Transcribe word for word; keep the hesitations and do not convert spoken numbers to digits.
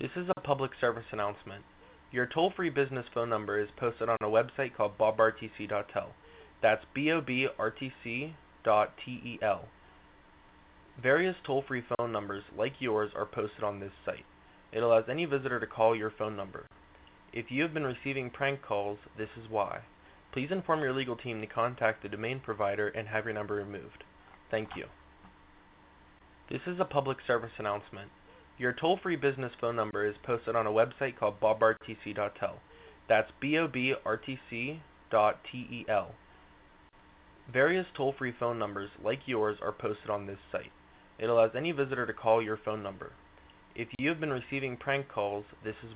This is a public service announcement. Your toll-free business phone number is posted on a website called bob r t c dot tel. That's B O B R T C dot T E L. Various toll-free phone numbers like yours are posted on this site. It allows any visitor to call your phone number. If you have been receiving prank calls, this is why. Please inform your legal team to contact the domain provider and have your number removed. Thank you. This is a public service announcement. Your toll-free business phone number is posted on a website called bob r t c dot tel. That's B O B R T C dot T E L. Various toll-free phone numbers like yours are posted on this site. It allows any visitor to call your phone number. If you have been receiving prank calls, this is